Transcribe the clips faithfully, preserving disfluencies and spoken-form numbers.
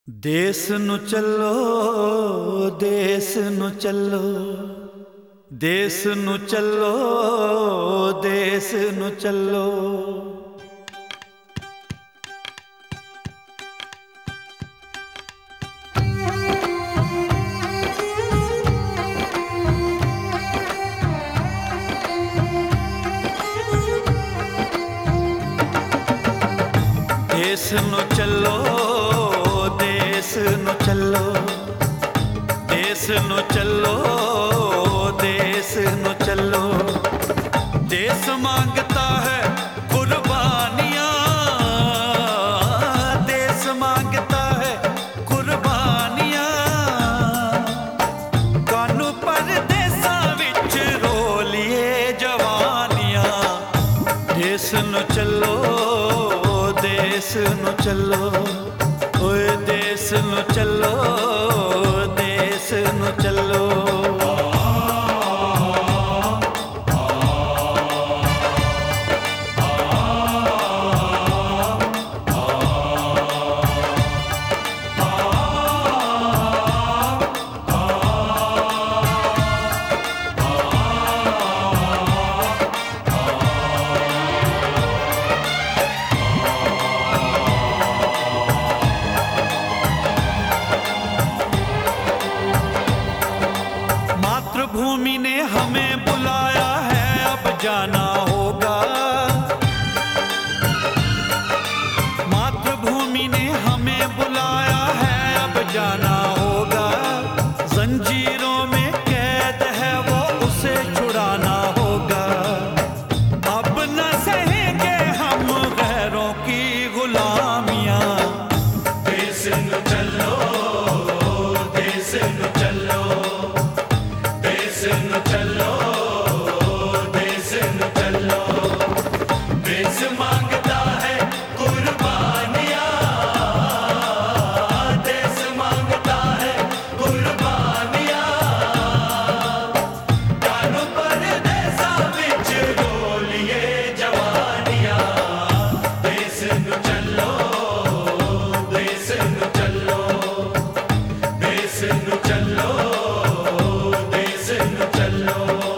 देश नु चलो देश नु चलो देश नु चलो देश नु चलो। देश नु चलो देश नु चलो देश नु चलो देश नु चलो। देश मांगता है कुर्बानियां देश मांगता है कुर्बानियां। कानू परदेसां विच रोलिए जवानियां। देश नु चलो देश नु चलो ओए देश नु चलो देश नु चलो। मातृभूमि ने हमें बुलाया है अब जाना होगा। मातृभूमि ने हमें बुलाया है अब जाना होगा। जंजीरों में कैद है वो उसे छुड़ाना होगा। अब न सहेंगे हम गैरों की गुलामियां। देश नु चलो देश नु चलो देश नु चलो देश नु चलो। देश मांगता है कुर्बानियां देश मांगता है कुर्बानियां। कानू परदेसां विच रोलिए जवानियां। देश नु चलो देश नु चलो देश नु चलो देश नु चलो।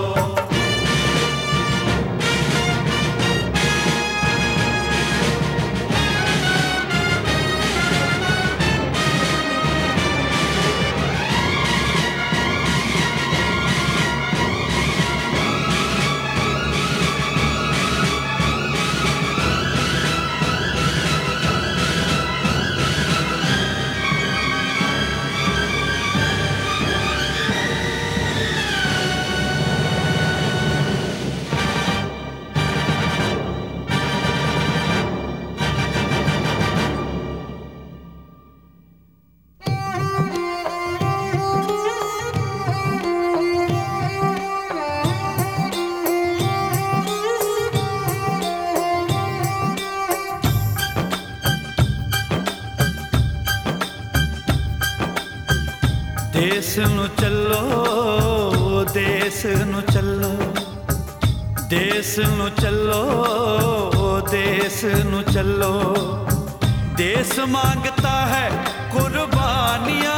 देश नु चलो देश नु चलो देश नु चलो देश नु चलो। देश मांगता है कुर्बानियां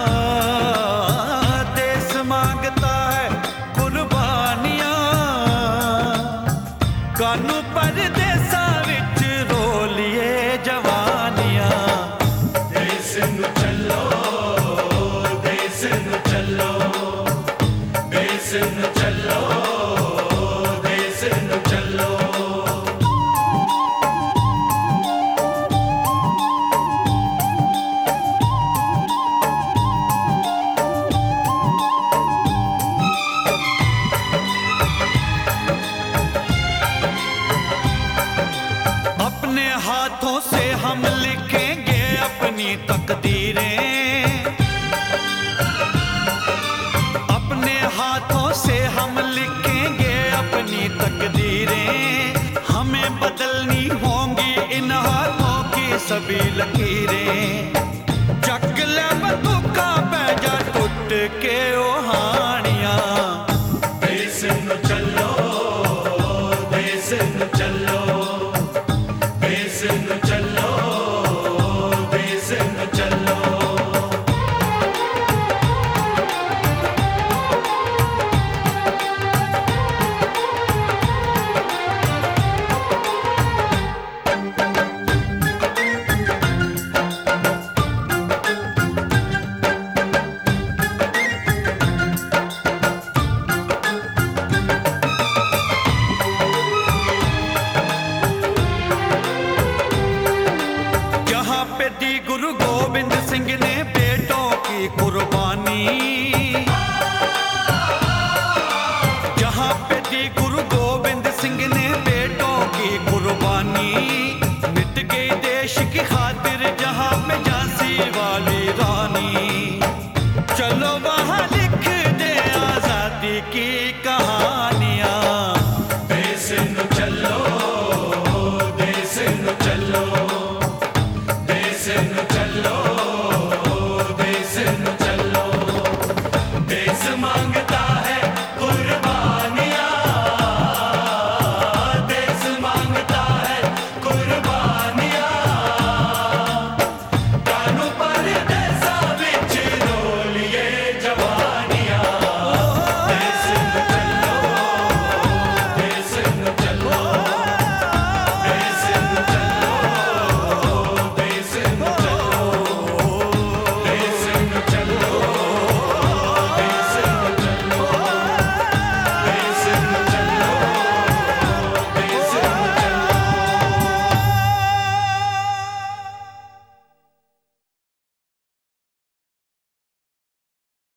देश मांगता है कुर्बानियां। कानू परदेसां विच रोलिए जवानियां। देश नु चलो देश नु चलो देश नु चलो देश नु चलो। अपने हाथों से हम लिखेंगे अपनी तकदीरें। अपने हाथों से हम लिखेंगे अपनी तकदीरें। हमें बदलनी होंगी इन हाथों की सभी लकीरें। चक ले बंदूका बैजा टूट के ओहानियां। देश नु चलो देश नु चलो देश नु चलो देश नु चलो। दी गुरु गोविंद सिंह ने बेटों की कुर्बानी, जहां पे दी गुरु गोविंद सिंह ने बेटों की कुर्बानी, मिट गई देश की खातिर जहां पे झांसी वाली रानी। चलो वहां लिख दे आजादी की कहानियां। देश नु चलो, देश नु चलो, देश नु चलो।